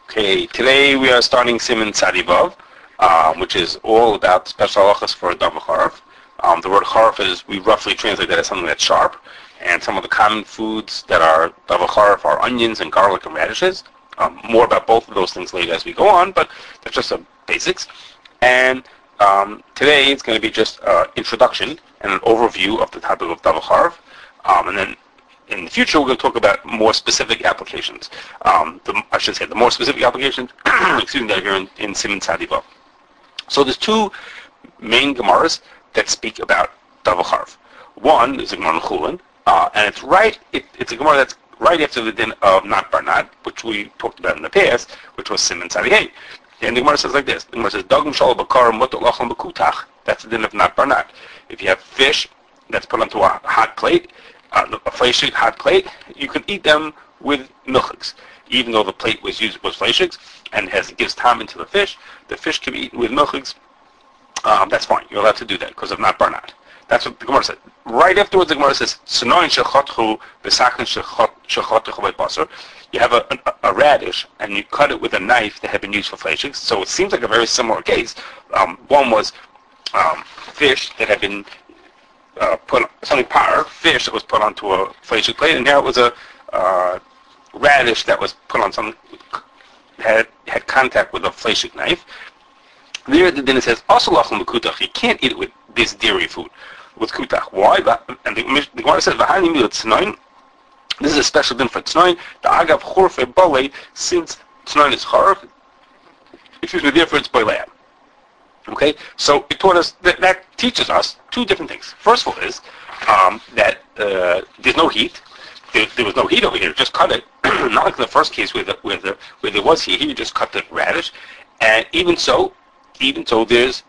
Okay, today we are starting Siman Tzadi which is all about special halachas for davar charf. The word charf is, we roughly translate that as something that's sharp, and some of the common foods that are davar charf are onions and garlic and radishes. More about both of those things later as we go on, but that's just some basics. And today it's going to be just introduction and an overview of the topic of davar charf, and then in the future, we're going to talk about more specific applications. The more specific applications, excuse me, that are here in Siman Tzadi Vav. So there's two main Gemaras that speak about davar charf. One is the Gemara in Chulin, and it's a Gemara that's right after the din of Nat Bar Nat, which we talked about in the past, which was Siman Tzadi Hey. And the Gemara says like this: the Gemara says, "Dagim shal bakar mutar lachem bekutach." That's the din of Nat Bar Nat. If you have fish that's put onto a hot plate, a fleishig hot plate, you can eat them with milchiks. Even though the plate was fleishigs and gives time into the fish can be eaten with milchiks. That's fine. You're allowed to do that because of not barnat. That's what the Gemara said. Right afterwards, the Gemara says, "Senoin shechotchu b'sachin shechotchu basar." You have a radish and you cut it with a knife that had been used for fleishigs. So it seems like a very similar case. One was fish that had been fish that was put onto a fleishig plate, and now it was a radish that was put on something had contact with a fleishig knife. There, the dinner says also lachem bekutach. You can't eat it with this dairy food with kutach. Why? And the Gemara says v'hani milat tznoin. This is a special din for tznoin. The agav chorfe bale, since tznoin is charf. Therefore it's boilea. Okay, so it taught us that teaches us two different things. First of all is that there's no heat. There was no heat over here. Just cut it. Not like in the first case where there was heat. Here you just cut the radish, and even so there's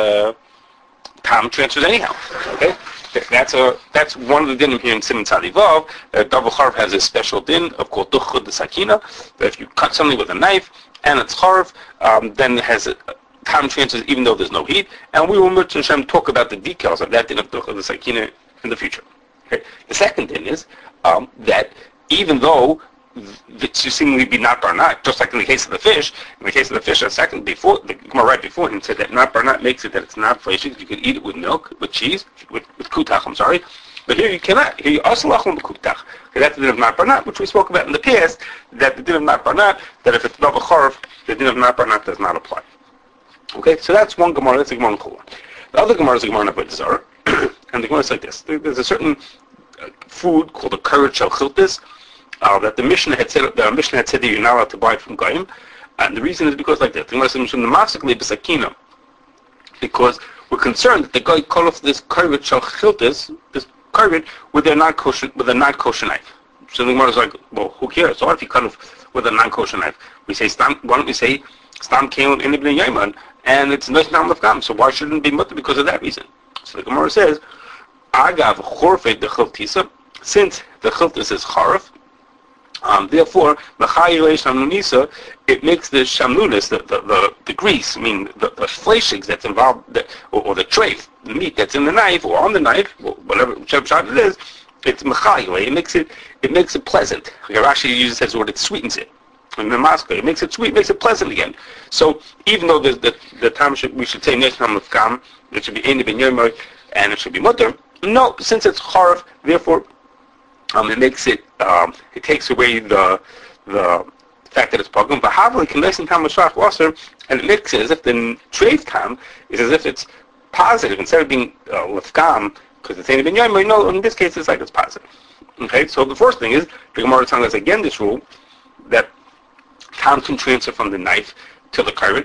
time transfers anyhow. Okay, that's one of the dinim here in Siman Tzadi Vav. Davar charf has a special din of called duchud the sakina. That if you cut something with a knife and it's charf, then it has time transfers even though there's no heat, and we will talk about the details of that din of the sakina in the future. Okay. The second din is that even though it seemingly be not barnat, just like in the case of the fish, the Gemara right before him said that not barnat makes it that it's not fleishig. You can eat it with milk, with cheese, with kutach. I'm sorry, but here you cannot. Here you also lachem kutach. Okay, that's the din of not barnat, which we spoke about in the past. That the din of not barnat, that if it's davar charf, the din of not barnat does not apply. Okay, so that's one Gemara. That's the Gemara in Chulin. The other Gemara is the Gemara in Avodah Zarah, and the Gemara is like this: there's a certain food called a karet shel chiltis that the Mishnah had said. The Mishnah had said that you're not allowed to buy it from goyim, and the reason is because like that. The Gemara says "Namasikli b'sakina," because we're concerned that the guy cut off this karet shel chiltis, this karet, with a non-kosher knife. So the Gemara is like, well, who cares? So what if you cut off with a non-kosher knife? We say, why don't we say stam kein in ibn Yaiman, and it's nice nam of gam. So why shouldn't it be mutter because of that reason? So the Gemara says, agav chorfet the chiltisa, since the chiltis is charf, therefore the chayilei shamnunisa, it makes the shamnunis, the grease, I mean the fleishigs that's involved, or the treif, the meat that's in the knife or on the knife, whichever shot it is, it's mechayilei. It makes it pleasant. Rashi uses as word, it sweetens it. In the Moscow, it makes it sweet, makes it pleasant again. So even though the time we should say Nesnam of Kam, it should be Eini ben Yomer, and it should be Mutter. No, since it's Charf, therefore it makes it it takes away the fact that it's Pagum. But Havli can listen Tam Mashach Wasser, and it makes it as if the trade Kam is as if it's positive instead of being Lefkam, because it's Eini ben Yomer. No, in this case it's like it's positive. Okay, so the first thing is the Gemara telling us again this rule that time can transfer from the knife to the karet,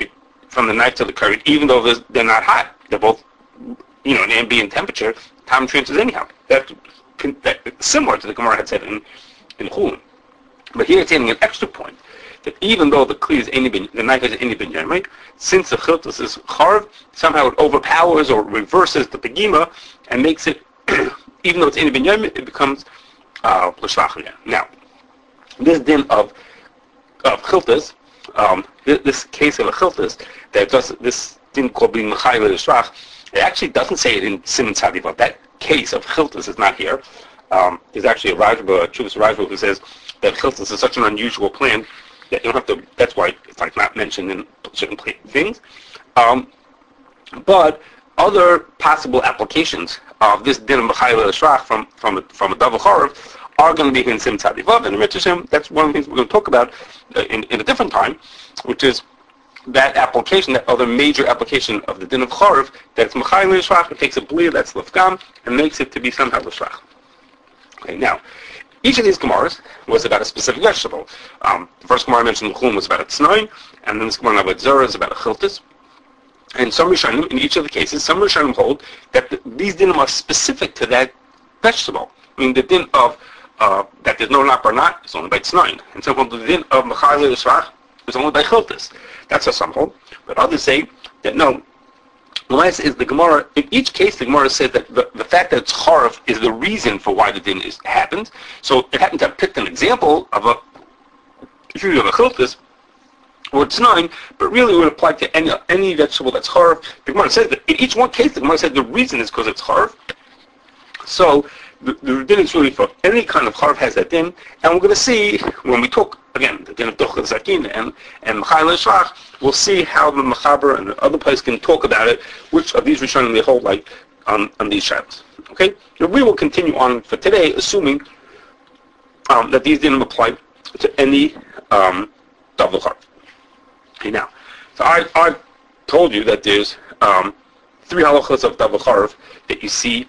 even though they're not hot. They're both, in ambient temperature. Time transfers anyhow. That's similar to the Gemara had said in Chulin. But here it's adding an extra point that even though the knife is Eini ben Yomer, since the chiltus is charv, somehow it overpowers or reverses the pegima and makes it, even though it's Eini ben Yomer, it becomes l'shvach again. Now, this din of chiltas, this case of a chiltas, that does this din called being mechayil l'shvach, it actually doesn't say it in Siman Tzadi Vav. That case of chiltas is not here. There's actually a Chuvas Rajba who says that chiltas is such an unusual plant that you don't have to. That's why it's like not mentioned in certain things. But other possible applications of this din of B'chayil Shrach from a double charav are going to be in Sim Tzadi Vav, and that's one of the things we're going to talk about in a different time, which is that application, that other major application of the din of charav, that's B'chayil Shrach. It takes a blir that's lefgam and makes it to be somehow l'shrach. Okay, now each of these gemaras was about a specific vegetable. The first gemara I mentioned, Chum, was about a tznoin, and then this gemara about zera is about a chiltis. And some Rishonim, in each of the cases, some Rishonim hold that these dinim are specific to that vegetable. I mean, the din of that there's no nap or not is only by tznoin. And some hold the din of B'chayil Yisrach is only by chiltis. That's what some hold. But others say that no. Is the Gemara, in each case the Gemara said that the fact that it's charav is the reason for why the din happens. So it happened to have picked an example of a chiltis, or tznoin, but really would apply to any vegetable that's charav. The Gemara says that in each one case, the Gemara said the reason is because it's charav. So the din is really for any kind of charav has that din, and we're going to see when we talk again the din of duchel zakin and B'chayil Shrach. We'll see how the Mechaber and the other place can talk about it. Which of these Rishonim they hold like on these shabbos. Okay, so we will continue on for today, assuming that these dinim apply to any double charav. Okay, now, so I told you that there's 3 halachas of double charav that you see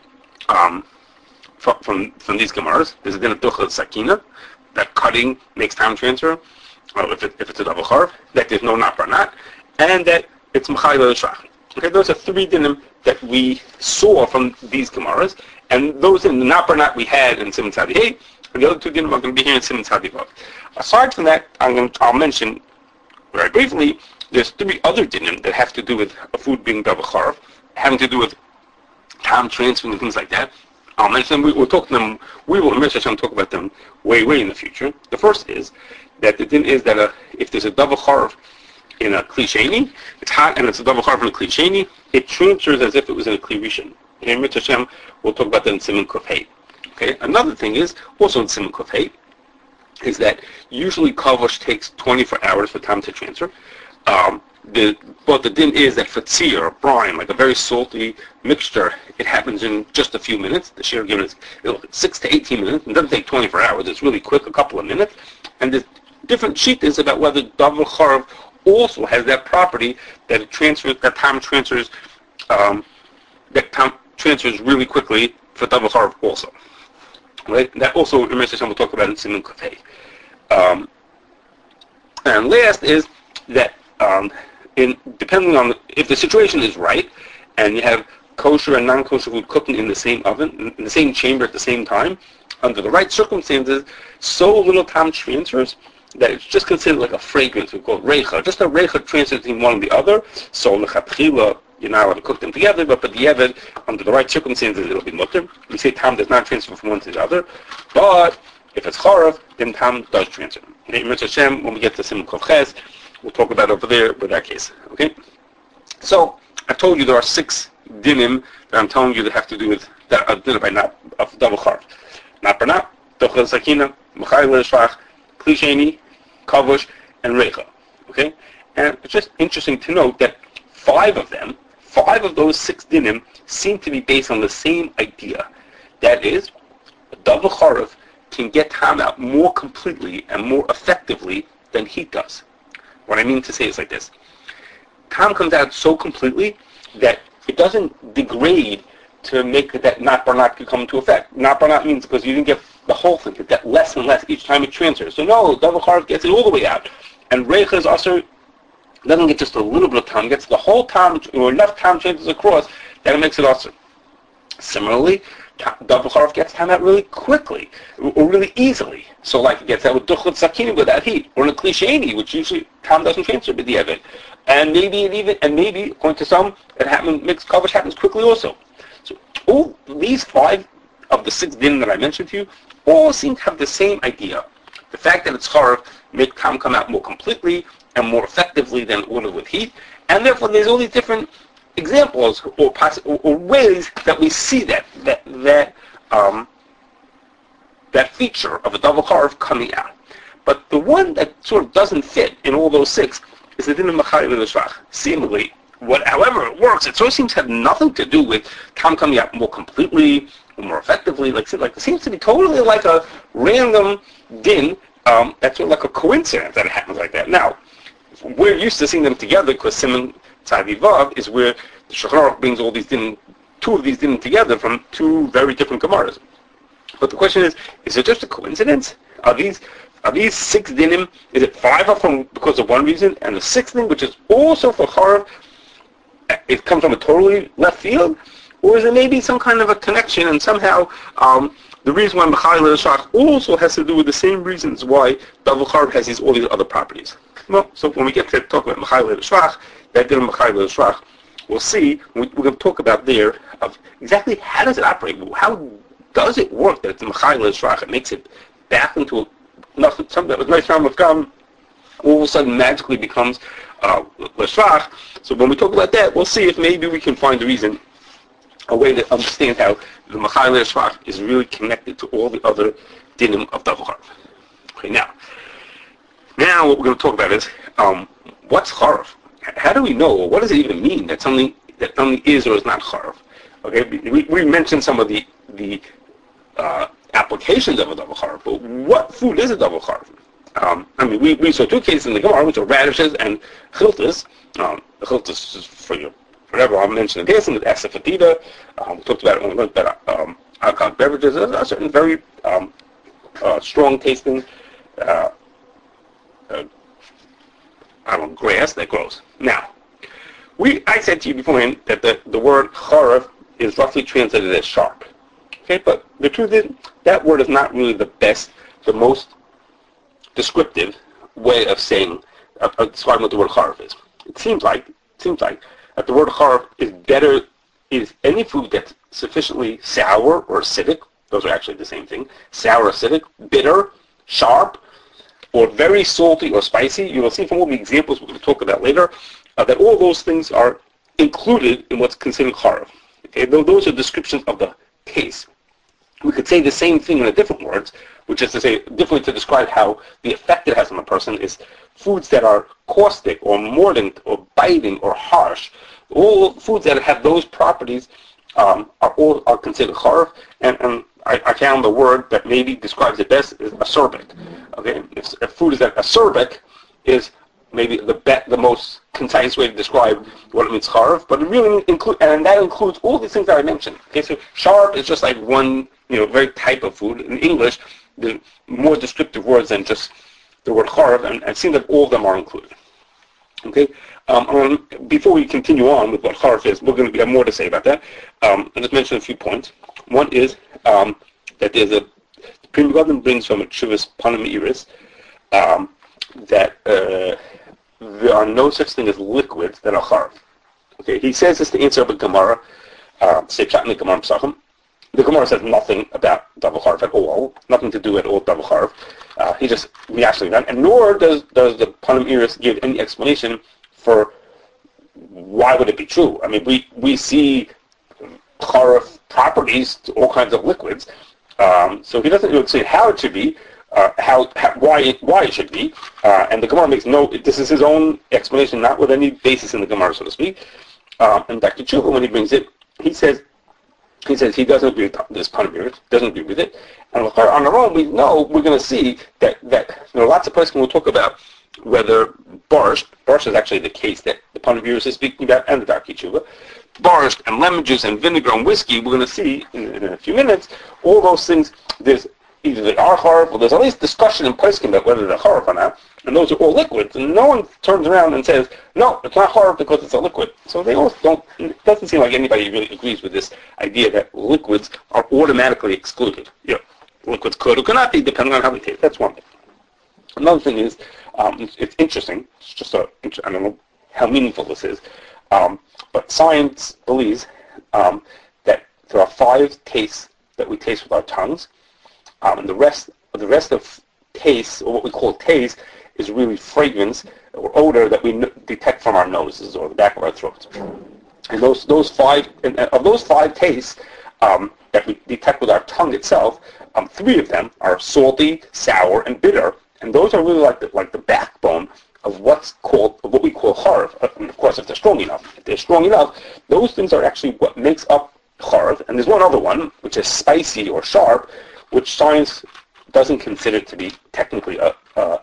from these gemaras. There's a din of duchel sakina, that cutting makes time transfer, if it's a double charav, that there's no nap or not, and that it's B'chayil Shrach. Okay, those are 3 dinim that we saw from these gemaras, and those in the nap or not we had in Siman Tzadi Hey, and the other 2 dinim are going to be here in Siman Tzadi Vav. Aside from that, I'll mention very briefly, there's 3 other dinim that have to do with a food being double charav, having to do with time transfer and things like that. I'll mention them. We'll talk to them. We will, talk about them way in the future. The first is that the din is that if there's a double charav in a kli sheni, it's hot and it's a double charav in a kli sheni, it transfers as if it was in a kli rishon. In Mitzvah Hashem, we'll talk about that in Siman Kuf Hey. Okay. Another thing is also in Siman Kuf Hey is that usually kavosh takes 24 hours for time to transfer. But the din is that for tzir or brine, like a very salty mixture, it happens in just a few minutes. The shir given is 6 to 18 minutes. It doesn't take 24 hours. It's really quick, a couple of minutes. And there's different shittas about whether double charav also has that property that it transfers, that time transfers really quickly for double charav also. Right? That also, we'll talk about in Siman Kuf Hey. And last is that depending on if the situation is right, and you have kosher and non-kosher food cooking in the same oven, in the same chamber at the same time, under the right circumstances, so little time transfers that it's just considered like a fragrance. We call it reicha. Just a reicha transfers between one and the other. So lechatchila, you're not allowed to cook them together, but the yevet, under the right circumstances, it'll be mutter. We say time does not transfer from one to the other, but if it's charav, then time does transfer. Okay, Mitzvah Hashem, when we get to Siman Kuf Ches, we'll talk about over there with that case. Okay? So, I told you there are 6 dinim that I'm telling you that have to do with that din by not of double charav. Not per not, duchel sakina, B'chayil Shrach, kli sheni, kavosh, and reicha. Okay? And it's just interesting to note that 5 of those 6 dinim seem to be based on the same idea. That is, a double charav can get time out more completely and more effectively than heat does. What I mean to say is like this. Time comes out so completely that it doesn't degrade to make that not bar not come into effect. Not bar not means because you didn't get the whole thing, you get less and less each time it transfers. So no, double charav gets it all the way out. And reicha is also doesn't get just a little bit of time, gets the whole time, or enough time transfers across that it makes it also. Similarly, double charav gets time out really quickly, or really easily. So like it gets out with duchel sakina without heat, or in a kli sheni, which usually time doesn't transfer with the yevet. And maybe according to some, mixed kavosh happens quickly also. So all these 5 of the 6 din that I mentioned to you, all seem to have the same idea. The fact that it's charav make time come out more completely and more effectively than it would have with heat, and therefore there's all these different examples or ways that we see that feature of a double charav coming out. But the one that sort of doesn't fit in all those six is the din of Machayil L'Shvach. Seemingly, however it works, it sort of seems to have nothing to do with Kam coming out more completely, or more effectively. Like it seems to be totally like a random din. That's sort of like a coincidence that it happens like that. Now, we're used to seeing them together because Simon Tzadi Vav is where the Shulchan Aruch brings all these din, two of these din together from two very different Gemaras. But the question is it just a coincidence? Are these six dinim? Is it five of them because of one reason, and the sixth thing, which is also for Charav, it comes from a totally left field, or is it maybe some kind of a connection, and somehow the reason why Machayil L'Shvach also has to do with the same reasons why Davar Charav has all these other properties? Well, so when we get to talk about Machayil L'Shvach, that din of Machayil L'Shvach, we'll see. We're going to talk about there of exactly how does it operate. How does it work that it's Machayil L'Shvach? It makes it back into nothing. Something that was nice from Gam, all of a sudden magically becomes L'Shvach. So when we talk about that, we'll see if maybe we can find a reason, a way to understand how the Machayil L'Shvach is really connected to all the other dinim of Davar Charav. Okay, now what we're going to talk about is what's Charav? How do we know, or what does it even mean that something is or is not Charav? Okay, we mentioned some of the applications of a Davar Charav, but what food is a Davar Charav? We saw two cases in the Gemara, which are radishes and chiltas. The chiltas is for whatever I mentioned in passing with asafatida. We talked about it when we learned about alcoholic beverages. There's a certain very strong tasting grass that grows. Now, I said to you beforehand that the word charav is roughly translated as sharp. Okay, but the truth is that word is not really the most descriptive way of saying, describing what the word charav is. It seems like that the word charav is better, is any food that's sufficiently sour or acidic. Those are actually the same thing. Sour, acidic, bitter, sharp, or very salty or spicy. You will see from all the examples we're going to talk about later that all those things are included in what's considered charav. Okay, those are descriptions of the taste. We could say the same thing in a different words, which is to say, differently to describe how the effect it has on a person is foods that are caustic or mordant or biting or harsh. All foods that have those properties are considered charav, and I found the word that maybe describes it best is acerbic. Okay, if food is acerbic, is maybe the most concise way to describe what it means charav, but it really that includes all these things that I mentioned. Okay, so sharp is just like one very type of food. In English, there's more descriptive words than just the word charav, and it seems that all of them are included. Okay, before we continue on with what charav is, we have more to say about that. I'll just mention a few points. One is that there's the Pri Megadim brings from a Tshuvas Panim Iris that there are no such thing as liquids that are charav. Okay, he says this to answer up a Gemara, say Pshat in the Gemara Pesachim. The Gemara says nothing about Davar Charav at all, nothing to do at all with Davar Charav. He just actually done, and nor does the Panim Iris give any explanation for why would it be true. I mean, we see Charav properties to all kinds of liquids, so he doesn't really say how it should be, why it should be, and the Gemara makes this is his own explanation, not with any basis in the Gemara, so to speak. And Dr. Tshuva, when he brings it, he says he doesn't agree with this Panim Iris, doesn't agree with it, and on our own we're going to see that lots of places we'll talk about whether borscht is actually the case that the Panim Iris is speaking about, and the Dr. Tshuva, borscht and lemon juice and vinegar and whiskey, we're going to see in a few minutes, all those things, there's either they are charav, or there's at least discussion in poskim about whether they're charav or not, and those are all liquids, and no one turns around and says, no, it's not charav because it's a liquid. So they all don't, it doesn't seem like anybody really agrees with this idea that liquids are automatically excluded. Liquids could or could not be, depending on how they taste. That's one thing. Another thing is, it's interesting, it's just I don't know how meaningful this is, but science believes that there are 5 tastes that we taste with our tongues, and the rest of taste, or what we call taste, is really fragrance or odor that we detect from our noses or the back of our throats. And those 5 tastes that we detect with our tongue itself, 3 of them are salty, sour, and bitter, And those are really like the backbone of what we call charav. And of course, if they're strong enough, those things are actually what makes up charav. And there's one other one, which is spicy or sharp, which science doesn't consider to be technically a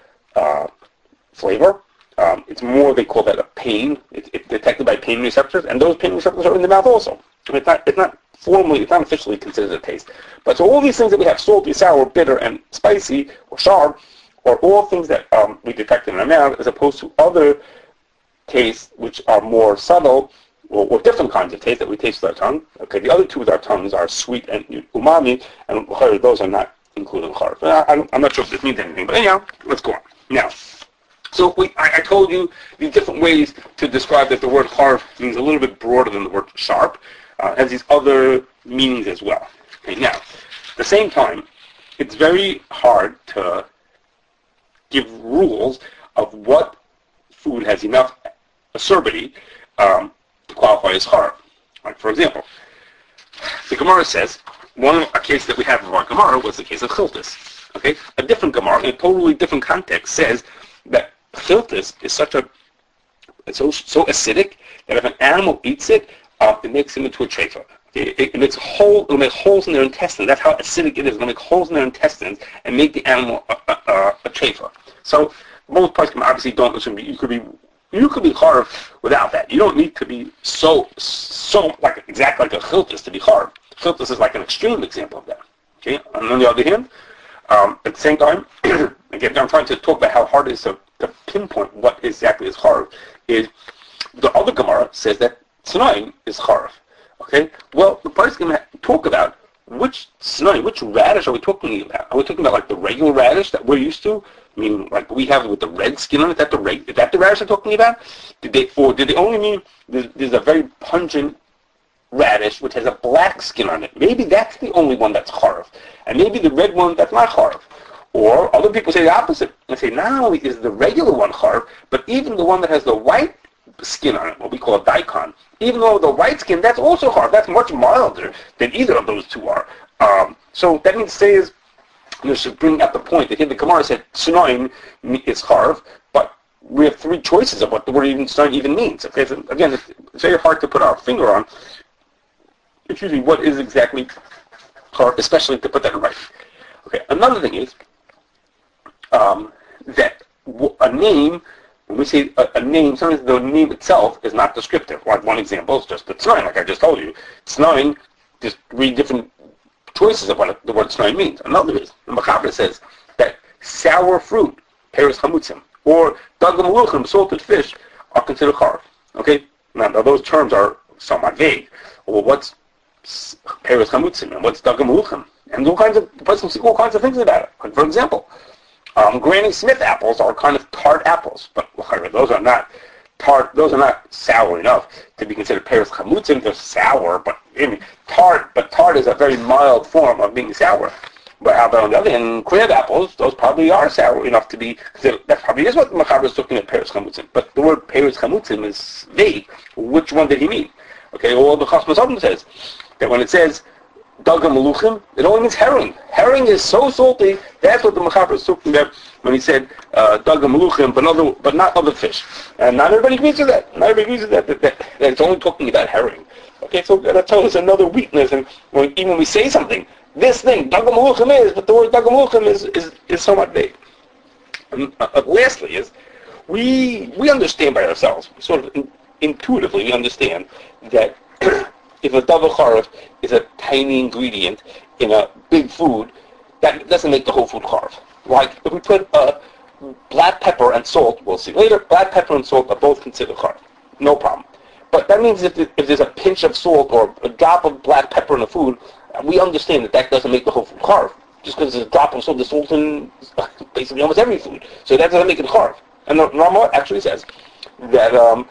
flavor. It's more, they call that a pain. It's detected by pain receptors, and those pain receptors are in the mouth also. It's not officially considered a taste. But so all these things that we have, salty, sour, bitter, and spicy, or sharp, are all things that we detect in our mouth, as opposed to other tastes which are more subtle, or different kinds of taste that we taste with our tongue. Okay, the other two with our tongues are sweet and umami, and those are not included in charav. I'm not sure if this means anything, but anyhow, let's go on. Now, so I told you these different ways to describe that the word charav means a little bit broader than the word sharp. It has these other meanings as well. Okay, now, at the same time, it's very hard to give rules of what food has enough acerbity to qualify as charav. Like, for example, the Gemara says, a case that we have of our Gemara was the case of chiltis. Okay, a different Gemara in a totally different context says that chiltis is so acidic that if an animal eats it, it makes him into a treifa. It'll make holes in their intestines. That's how acidic it is. It'll make holes in their intestines and make the animal a treifa. So most parts obviously don't assume you could be charav without that. You don't need to be so like exactly like a chiltis to be charav. Chiltis is like an extreme example of that. Okay. And on the other hand, at the same time, again, I'm trying to talk about how hard it is to pinpoint what exactly is charav. Is the other Gemara says that tznoim is charav. Okay. Well, the part is going to talk about which radish are we talking about? Are we talking about like the regular radish that we're used to? I mean, like we have with the red skin on it. Is that the radish they're talking about? Did they only mean there's a very pungent radish which has a black skin on it? Maybe that's the only one that's charav, and maybe the red one that's not charav. Or other people say the opposite and say not only is the regular one charav, but even the one that has the white skin on it, what we call a daikon, even though the white skin, that's also charav. That's much milder than either of those two are. So that means to say is, should bring up the point that here the Gemara said tznoim is charav, but we have three choices of what the word tznoim even means. Okay, so again, it's very hard to put our finger on. Excuse me, what is exactly charav, especially to put that in writing. Okay, another thing is that a name. When we say a name, sometimes the name itself is not descriptive. Like one example is just the tznoim, like I just told you. Tznoim, just three different choices of what the word tznoim means. Another is, the Mechaber says that sour fruit, peres chamutzim, or dagam maluchim, salted fish, are considered charav. Okay? Now those terms are somewhat vague. Well, what's peres chamutzim and what's dagam maluchim? And the person can see all kinds of things about it. Like for example, Granny Smith apples are kind of tart apples, but those are not tart. Those are not sour enough to be considered peres chamutzim. They're sour, but tart. But tart is a very mild form of being sour. But how about on the other hand, crab apples? Those probably are sour enough to be considered. That probably is what the Mechaber is looking at peres chamutzim. But the word peres chamutzim is vague. Which one did he mean? Okay, well the Chasmas Adam says that when it says dagam maluchim, it only means herring. Herring is so salty. That's what the Mechaber is talking about when he said dagam maluchim, but not other fish. And not everybody agrees with that. Not everybody agrees with that it's only talking about herring. Okay, so that tells us another weakness. And even when we say something, this thing dagam maluchim is, but the word dagam maluchim is somewhat vague. And, lastly, is we understand by ourselves, sort of intuitively, we understand that. If a davar charav is a tiny ingredient in a big food, that doesn't make the whole food charav. Like if we put black pepper and salt, we'll see later, black pepper and salt are both considered charav. No problem. But that means if there's a pinch of salt or a drop of black pepper in the food, we understand that doesn't make the whole food charav. Just because there's a drop of salt, there's salt in basically almost every food. So that doesn't make it charav. And the Rama actually says that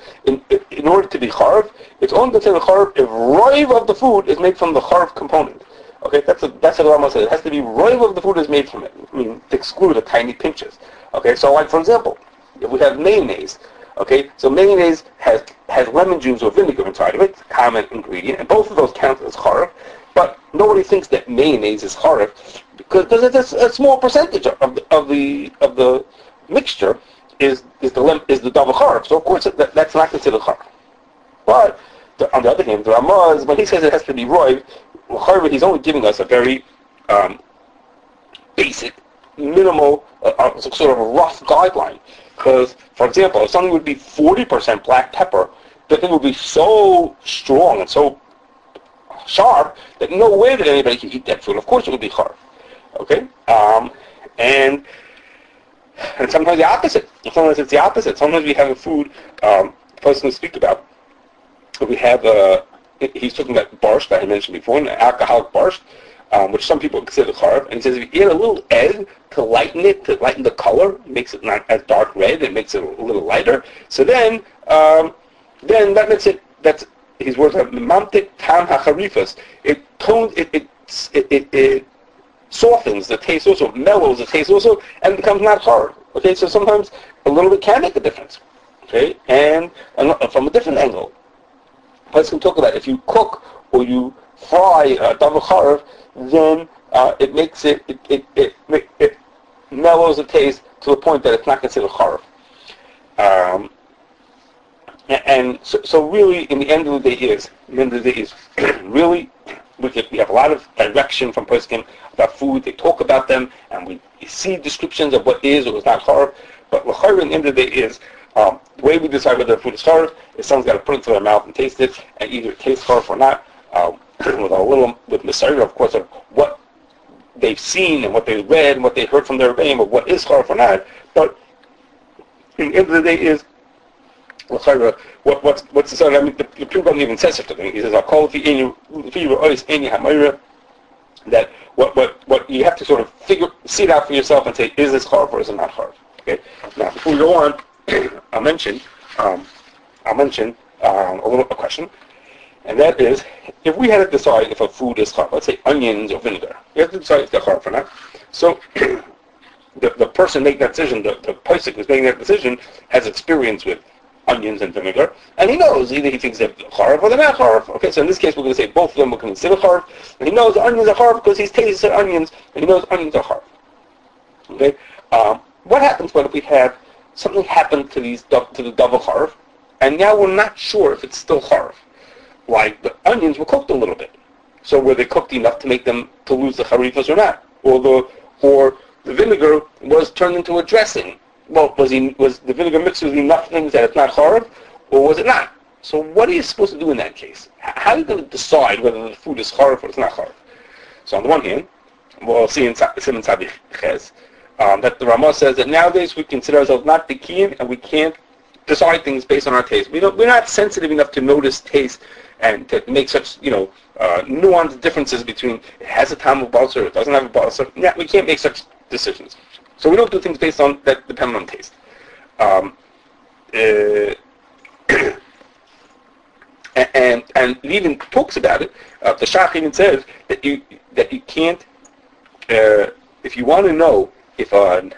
in order to be charav, it's only considered charav if roiv of the food is made from the charav component. Okay, that's what the Rama says. It has to be roiv of the food is made from it. I mean, to exclude the tiny pinches. Okay, so like for example, if we have mayonnaise, okay, so mayonnaise has lemon juice or vinegar inside of it, common ingredient, and both of those count as charav. But nobody thinks that mayonnaise is charav because it's a small percentage of the mixture is the double charv. So of course that's not considered charv. But on the other hand, the Ramaz, when he says it has to be roiv, he's only giving us a very basic, minimal, sort of a rough guideline. Because, for example, if something would be 40% black pepper, the thing would be so strong and so sharp that no way that anybody can eat that food. Of course it would be hard. Okay? And sometimes the opposite. Sometimes it's the opposite. Sometimes we have a food, the person we speak about, we have he's talking about borscht that I mentioned before, an alcoholic borscht, which some people consider charv. And he says if you add a little egg to lighten the color, makes it not as dark red, it makes it a little lighter. So then that makes it, that's his words are mamtik tam hacharifas. It softens the taste also, mellows the taste also, and becomes not hard. Okay, so sometimes a little bit can make a difference. Okay, and from a different angle, let's talk about if you cook or you fry double charv, then it makes it mellows the taste to the point that it's not considered charv. And so really, in the end of the day is really we have a lot of direction from poskim about food. They talk about them, and we see descriptions of what is or is not charv. But l'chayr, in the end of the day is the way we decide whether the food is charv is someone's got to put it into their mouth and taste it, and either it tastes charv or not. With Messiah, of course, of what they've seen and what they read and what they heard from their rebbeim of what is charv or not. But in the end of the day is what's the sign? I mean, the Pri Megadim even says such a thing. He says, "I'll call that what you have to sort of see it out for yourself and say, is this charv or is it not charv?" Okay. Now, before we go on, I'll mention a question, and that is, if we had to decide if a food is charv, let's say onions or vinegar, we have to decide if they're charv or not. So the person making that decision, the posek who's making that decision, has experience with onions and vinegar, and he knows either he thinks they're charv or they're not charv. Okay, so in this case we're going to say both of them are considered charv, and he knows the onions are charv because he's tasted onions, and he knows onions are charv. Okay, what happens when if we have something happen to the double charv, and now we're not sure if it's still charv? Like the onions were cooked a little bit, so were they cooked enough to make them to lose the charifas or not? Or the vinegar was turned into a dressing. Well, was the vinegar mixed with enough things that it's not charv, or was it not? So what are you supposed to do in that case? How are you going to decide whether the food is charv or it's not charv? So on the one hand, we'll see in Siman Tzadi Ches that the Ramah says that nowadays we consider ourselves not bikiyim and we can't decide things based on our taste. We're not sensitive enough to notice taste and to make such nuanced differences between it has a tam of basar or it doesn't have a basar. Yeah, we can't make such decisions. So we don't do things based on that depend on taste. And it even talks about it. The Shach even says that you can't if you want to know if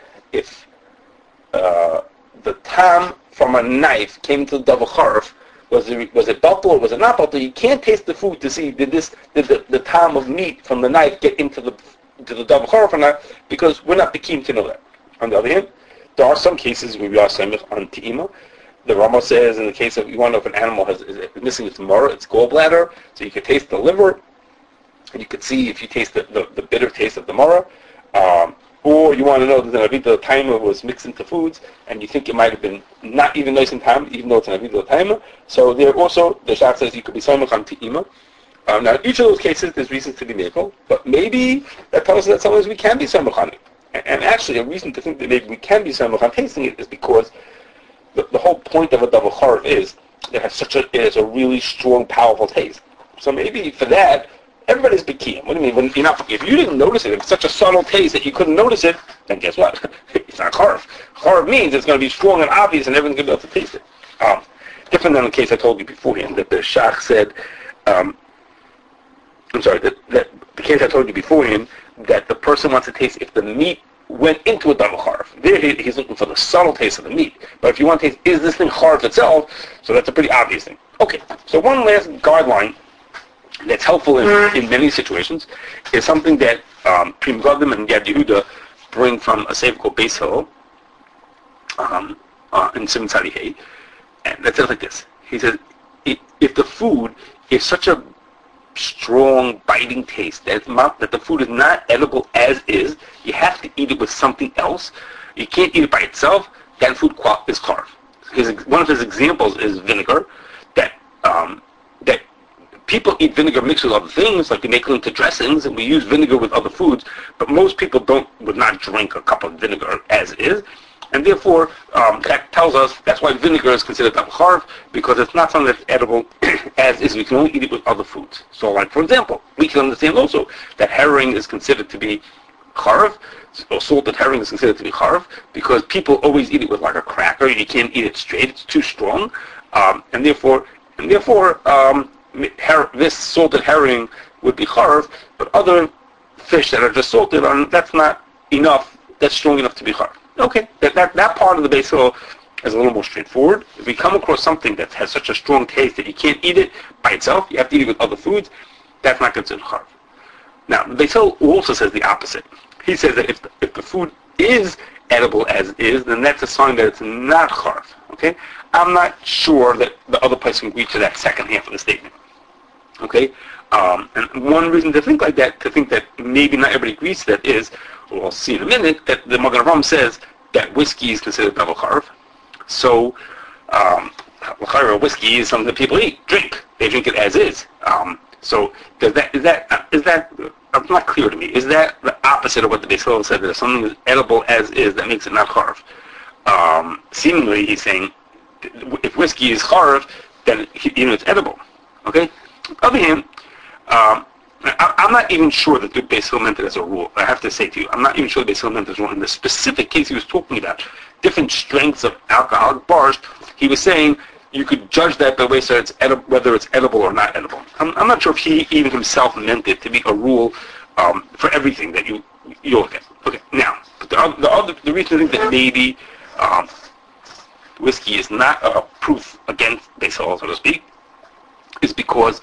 the tam from a knife came to the double charv, was it batel or was it not batel? You can't taste the food to see did the tam of meat from the knife get into the double charv or not, because we're not keen to know that. On the other hand, there are some cases where we are samich on te'ima. The Rama says in the case of you want to know if an animal is missing its maror, its gallbladder, so you could taste the liver, and you could see if you taste the bitter taste of the maror, or you want to know that the avida taima was mixed into foods, and you think it might have been not even nice in time, even though it's an avida taima. So there also the Shach says you could be samich on te'ima. Now, in each of those cases, there's reasons to be mekel, but maybe that tells us that sometimes we can be samech on it. And actually, a reason to think that maybe we can be samech on tasting it is because the whole point of a double charv is that it has a really strong, powerful taste. So maybe for that, everybody's bekiyim. What do you mean? If you didn't notice it, if it's such a subtle taste that you couldn't notice it, then guess what? It's not charv. Charv means it's going to be strong and obvious, and everyone's going to be able to taste it. Different than the case I told you beforehand, that the Shach said. I'm sorry, the case I told you beforehand, that the person wants to taste if the meat went into a double charv. There he's looking for the subtle taste of the meat. But if you want to taste, is this thing charv itself? So that's a pretty obvious thing. Okay, so one last guideline that's helpful in many situations is something that Pri Megadim and Yad Yehuda bring from a sefer called Beis Hillel in Simon Tzadi, and that says like this. He says, if the food is such a strong, biting taste that the food is not edible as is, you have to eat it with something else. You can't eat it by itself. That food is carved. One of his examples is vinegar. That people eat vinegar mixed with other things, like we make it into dressings, and we use vinegar with other foods. But most people would not drink a cup of vinegar as is. And therefore, that tells us that's why vinegar is considered charv, because it's not something that's edible as is. We can only eat it with other foods. So, like for example, we can understand also that herring is considered to be charv, or salted herring is considered to be charv, because people always eat it with like a cracker. You can't eat it straight; it's too strong, and therefore, this salted herring would be charv. But other fish that are just salted, that's not enough. That's strong enough to be charv. Okay, that part of the Beis Hillel is a little more straightforward. If we come across something that has such a strong taste that you can't eat it by itself, you have to eat it with other foods, that's not considered charv. Now, the Beis Hillel also says the opposite. He says that if the food is edible as is, then that's a sign that it's not charv. Okay, I'm not sure that the other person agreed to that second half of the statement. Okay, and one reason to think like that, to think that maybe not everybody agrees to that is, we'll see in a minute, that the Magen Avraham says that whiskey is considered double charv. So, whiskey is something that people drink. They drink it as is. So, is that? It's not clear to me. Is that the opposite of what the Beis Hillel said, that if something is edible as is, that makes it not charv? Seemingly, he's saying, if whiskey is charv, then it's edible. Okay. On the other hand, I'm not even sure that the Beis Hillel meant it as a rule. I have to say to you, I'm not even sure the Beis Hillel meant it as a rule. In the specific case he was talking about, different strengths of alcoholic bars, he was saying you could judge that by whether it's edible or not edible. I'm not sure if he even himself meant it to be a rule for everything that you look at. Okay, now, but the reason I think that maybe whiskey is not a proof against Beis Hillel, so to speak, is because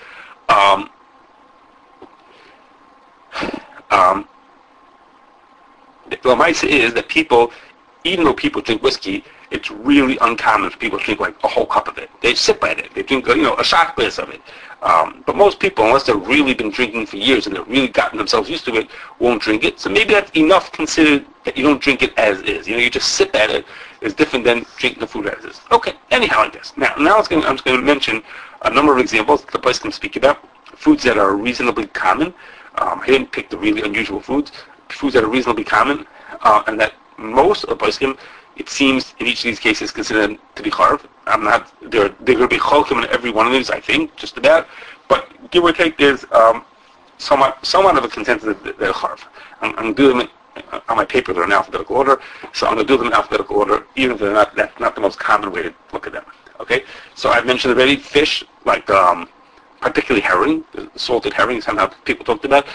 the Lamaisa is that people, even though people drink whiskey, it's really uncommon for people to drink like a whole cup of it. They sip at it. They drink a shot glass of it. But most people, unless they've really been drinking for years and they've really gotten themselves used to it, won't drink it. So maybe that's enough considered that you don't drink it as is. You just sip at it. It's different than drinking the food as is. Okay, anyhow, I guess. Now I'm just going to mention a number of examples that the place can speak about. Foods that are reasonably common. I didn't pick the really unusual foods that are reasonably common, and that most of the poskim, it seems, in each of these cases, considered to be charv. They're going to be cholkim in every one of these, I think, just about. But give or take, there's somewhat of a consensus that they're charv. I'm going to do them on my paper. They're in alphabetical order, so I'm going to do them in alphabetical order, even if they're not. That's not the most common way to look at them. Okay, so I've mentioned already fish, like particularly herring, salted herring. Somehow people talked about.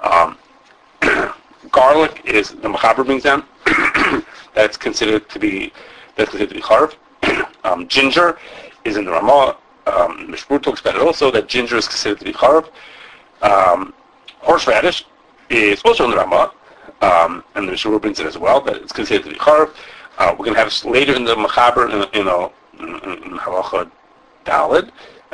Garlic is the Mechaber brings down. That's considered to be charv. Ginger is in the Ramah. Mishmur talks about it also, that ginger is considered to be charv. Horseradish is also in the Ramah, and the Mishmur brings it as well, that it's considered to be charv. We're going to have later in the Mechaber in Halacha Daled,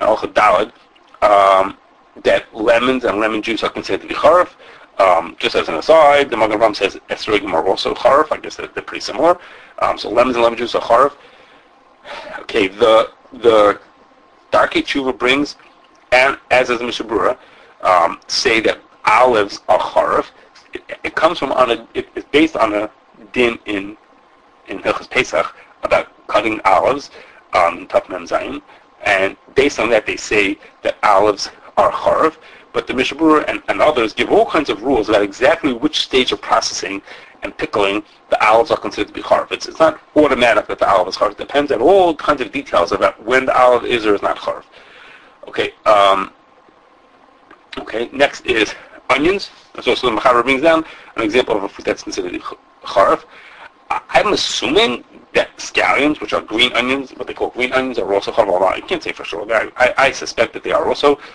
that lemons and lemon juice are considered to be charv. Just as an aside, the Magen Avraham says esrogim are also charv. I guess they're pretty similar. So lemons and lemon juice are charv. Okay, the Darkei Tshuva brings, and as is the Mishnah Berurah, say that olives are charv. It comes from it's based on a din in Hilchos Pesach about cutting olives, Taf Mem Zayin, and based on that they say that olives are charv. But the Mishnah Berurah and others give all kinds of rules about exactly which stage of processing and pickling the olives are considered to be charv. It's not automatic that the olive is charv. It depends on all kinds of details about when the olive is or is not charv. Okay. Next is onions. That's also the Mechaber brings down an example of a fruit that's considered charv. I'm assuming that scallions, which are green onions, what they call green onions, are also charv. I can't say for sure. I suspect that they are also.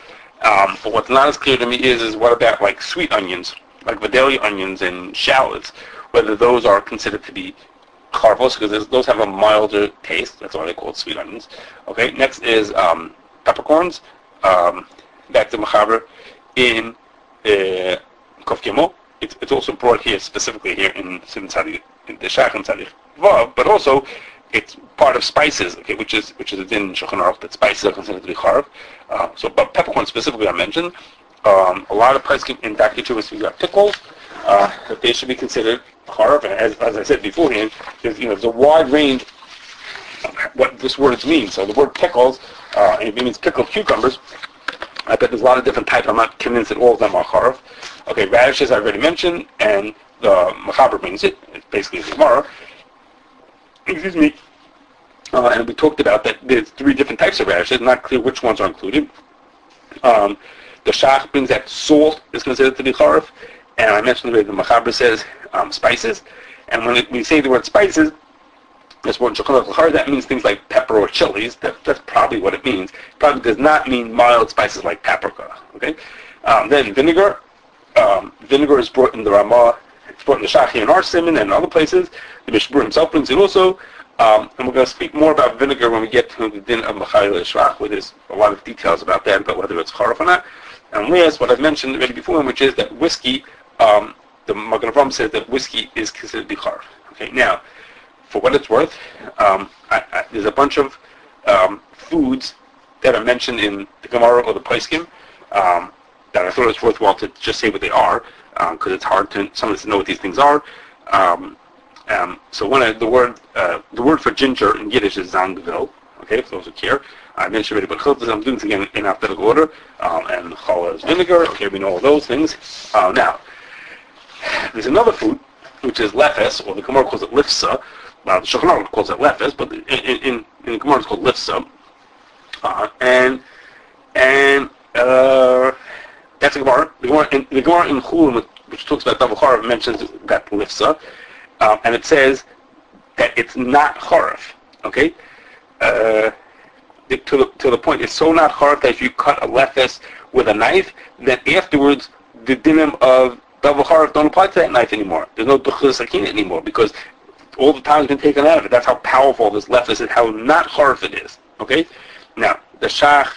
But what's not as clear to me is what about like sweet onions, like Vidalia onions and shallots, whether those are considered to be carvos, because those have a milder taste. That's why they call it sweet onions. Okay, next is peppercorns. Back to Machaber in Kof Gimel. It's also brought here, specifically here in Siman Tzadi, in the Shach and Tzadi Vav, but also it's part of spices, okay, which is a din in Shulchan Aruch that spices are considered to be charv. But peppercorn specifically I mentioned. A lot of poskim in Daki Chuvas we got pickles, that they should be considered charv. And as I said beforehand, there's a wide range of what this word means. So the word pickles, it means pickled cucumbers. I bet there's a lot of different types. I'm not convinced that all of them are charv. Okay, radishes I already mentioned, and the Machaber brings it. It's basically the Gemara. Excuse me. And we talked about that there's 3 different types of radishes. Not clear which ones are included. The Shach brings that salt is considered to be charv, and I mentioned the way the Machaber says spices. And when we say the word spices, this word shulchan that means things like pepper or chilies. That's probably what it means. It probably does not mean mild spices like paprika. Okay. Then vinegar. Vinegar is brought in the Ramah. It's brought in the Shachi and our Siman and other places. The Mishmur himself brings it also. And we're going to speak more about vinegar when we get to the din of Machayil Shrach, where there's a lot of details about that, about whether it's charaf or not. And last, what I've mentioned already before, which is that whiskey, the Magen Avraham says that whiskey is considered to be charaf. Okay. Now, for what it's worth, there's a bunch of foods that are mentioned in the Gemara or the Poskim that I thought it was worthwhile to just say what they are, because it's hard to sometimes to know what these things are. So the word for ginger in Yiddish is zangvil. Okay, for those who care. I mentioned already, but chiltas I'm doing this again in alphabetical order, and challah is vinegar. Okay, we know all those things. Now, there's another food which is lefes, or the Gemara calls it lifsa. Well, the Shulchan Aruch calls it lefes, but in the Gemara it's called lifsa. And that's a Gemara. The Gemara in Chulin, which talks about double charaf, mentions that lifsa, and it says that it's not charaf. Okay, to the point, it's so not charaf that if you cut a lefes with a knife, then afterwards the dinim of double charaf don't apply to that knife anymore. There's no duchul sakin anymore because all the time has been taken out of it. That's how powerful this lefes is, and how not charaf it is. Okay, now the Shach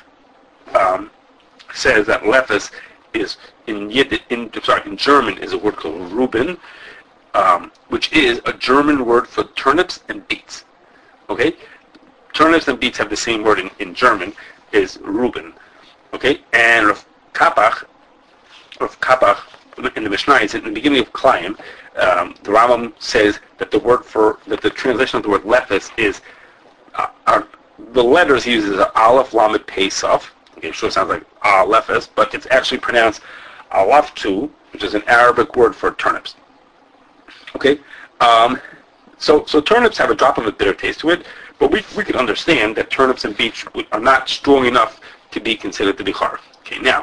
says that lefes is in German is a word called Ruben, which is a German word for turnips and beets. Okay, turnips and beets have the same word in German, is Ruben. Okay, and Rav Kapach in the Mishnah, in the beginning of Klayim, the Rambam says that the translation of the word lefes is the letters he uses are Aleph, Lamed, Pei, Saf. Okay, sure sounds like lefes, but it's actually pronounced alaftu, which is an Arabic word for turnips. Okay, so turnips have a drop of a bitter taste to it, but we can understand that turnips and beets are not strong enough to be considered to be charf. Okay, now,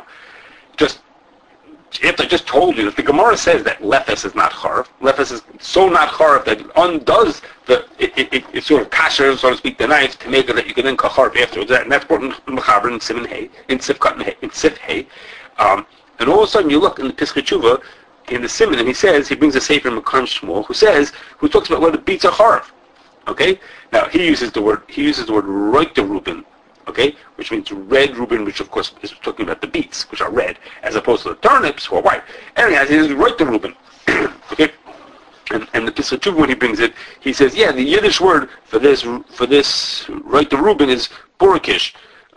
after I just told you that the Gemara says that lefes is not charf, lefes is so not charf that it undoes it sort of kashers, so to speak, the knife to make it that you can then cut charf afterwards. And that's brought in Mechaber in Siman Hay, in Sif Hay. And all of a sudden you look in the Pischei Tshuva in the Siman, and he brings a sefer in Mekar Shmuel who talks about whether beets are charf. Okay, now he uses the word roite Ruben. Okay, which means red Reuben, which of course is talking about the beets, which are red, as opposed to the turnips, who are white. Anyhow, he says right to Reuben. Okay, and the Pischei Tshuva, when he brings it, he says, yeah, the Yiddish word for this right to Reuben is borkis,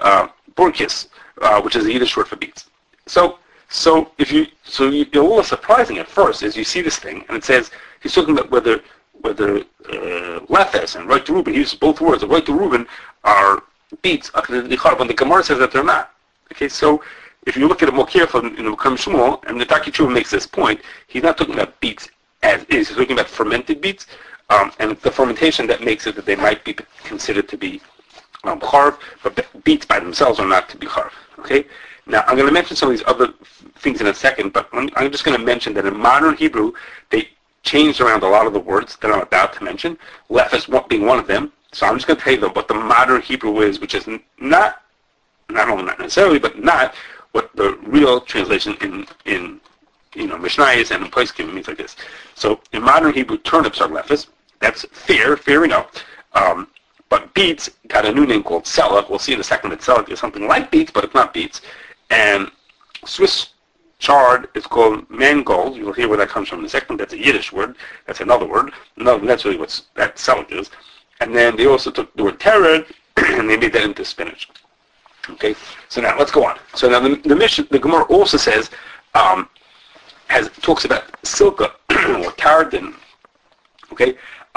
which is the Yiddish word for beets. So you're a little surprising at first as you see this thing, and it says he's talking about whether lefes and right to Reuben, he uses both words. The right to Reuben are beets, when the Gemara says that they're not. Okay, so if you look at it more carefully in the Mekar Shmuel, and the Daki Chuvah makes this point, he's not talking about beets as is, he's talking about fermented beets, and it's the fermentation that makes it that they might be considered to be charv, but beets by themselves are not to be charv. Okay, now I'm going to mention some of these other things in a second, but I'm just going to mention that in modern Hebrew, they changed around a lot of the words that I'm about to mention, lefes being one of them. So I'm just going to tell you what the modern Hebrew is, which is not only not necessarily, but not what the real translation in Mishnayos and in Poskim means like this. So in modern Hebrew, turnips are lefes. That's fair we know. But beets got a new name called selach. We'll see in a second that selach is something like beets, but it's not beets. And Swiss chard is called mangold. You'll hear where that comes from in a second. That's a Yiddish word. That's another word. No, that's really what that selach is. And then they also took the word tered and they made that into spinach. Okay, so now let's go on. So now the Gemara also says, talks about silka or tardin. Okay,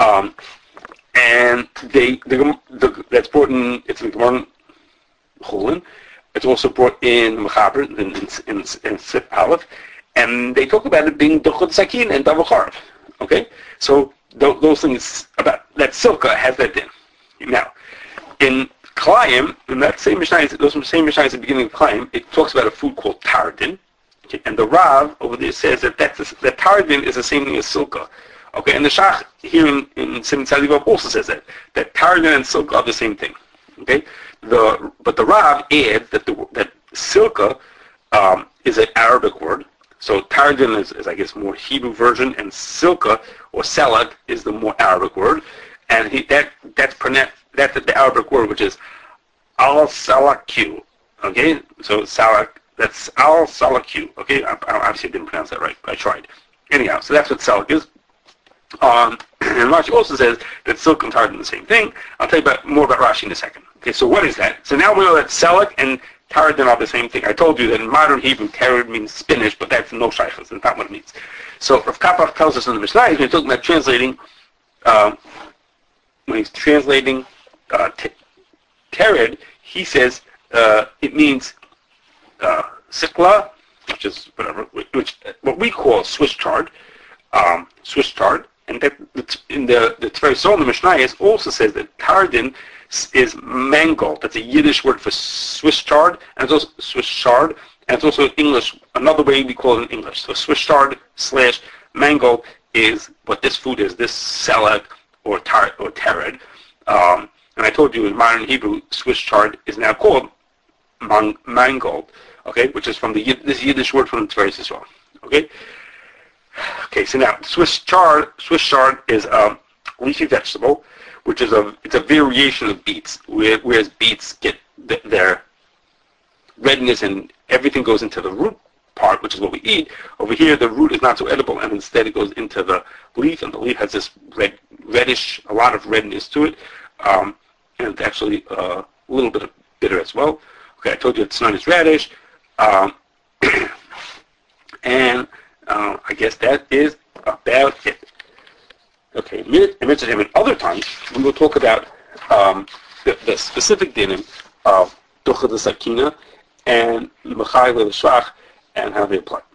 and that's brought in. It's in the Gemara Cholin. It's also brought in Mechaber in Sif Aleph, and they talk about it being Duchot Sakin and Davachar. Okay, so those things about that silka has that in. Now, in Klayim, in that same Mishnah, those same Mishnah at the beginning of Klayim, it talks about a food called tardin. Okay, and the Rav over there says that that tardin is the same thing as silka. Okay, and the Shach here in Simon Tzadikov also says that tardin and silka are the same thing. Okay, but the Rav adds that silka is an Arabic word. So tardin is I guess more Hebrew version, and silka or salak is the more Arabic word, and that's the Arabic word which is al salaku. Okay, so salak, that's al salaku. Okay, I obviously didn't pronounce that right, but I tried. Anyhow, so that's what salak is. And Rashi also says that silk and tardin are the same thing. I'll tell you more about Rashi in a second. Okay, so what is that? So now we know that salak and tardin are the same thing. I told you that in modern Hebrew, tard means spinach, but that's no shaykhs. That's not what it means. So Rav Kapach tells us in the Mishnah, when he's talking about translating, tard, he says it means sikla, which is whatever, which what we call Swiss chard, and that in the Tverei Sol in the Mishnah also says that tardin is mangold. That's a Yiddish word for Swiss chard, and it's also Swiss chard, and it's also English, another way we call it in English. So Swiss chard / mangold is what this food is, this salad or tered. And I told you in modern Hebrew, Swiss chard is now called mangold, okay, which is from this Yiddish word from the Tverei Yisrael. Okay, so now Swiss chard is a leafy vegetable, which is it's a variation of beets, whereas beets get their redness and everything goes into the root part, which is what we eat. Over here, the root is not so edible, and instead it goes into the leaf, and the leaf has this reddish, a lot of redness to it, and it's actually a little bit bitter as well. Okay, I told you it's known as radish, and I guess that is about it. Okay, in other times, we will talk about the specific dinim of Duchot Sakina and Mechai Leveshach and how they apply.